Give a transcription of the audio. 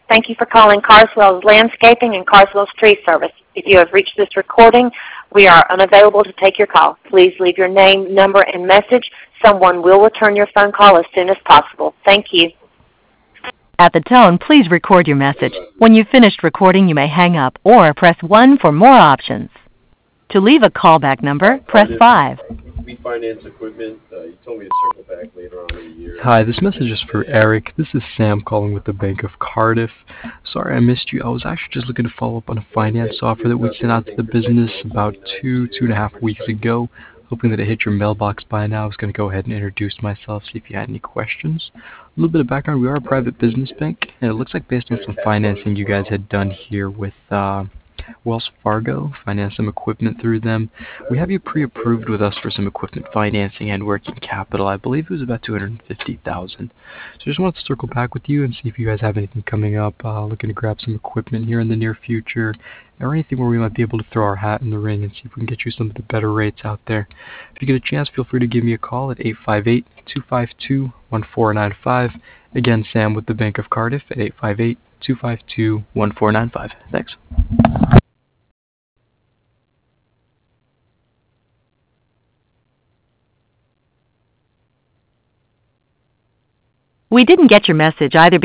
Thank you for calling Carswell's Landscaping and Carswell's Tree Service. If you have reached this recording, we are unavailable to take your call. Please leave your name, number, and message. Someone will return your phone call as soon as possible. Thank you. At the tone, please record your message. When you've finished recording, you may hang up or press 1 for more options. To leave a callback number, press 5. We finance equipment. You told me to circle back later on in the year. Hi, this message is for Eric. This is Sam calling with the Bank of Cardiff. Sorry I missed you. I was actually just looking to follow up on a finance offer that we sent out to the business about 2.5 weeks ago. Hoping that it hit your mailbox by now. I was going to go ahead and introduce myself, see if you had any questions. A little bit of background, we are a private business bank, and it looks like based on some financing you guys had done here with Wells Fargo, finance some equipment through them. We have you pre-approved with us for some equipment financing and working capital. I believe it was about $250,000. So just wanted to circle back with you and see if you guys have anything coming up, looking to grab some equipment here in the near future, or anything where we might be able to throw our hat in the ring and see if we can get you some of the better rates out there. If you get a chance, feel free to give me a call at 858-252-1495. Again, Sam with the Bank of Cardiff at 858-252-1495. Thanks. We didn't get your message either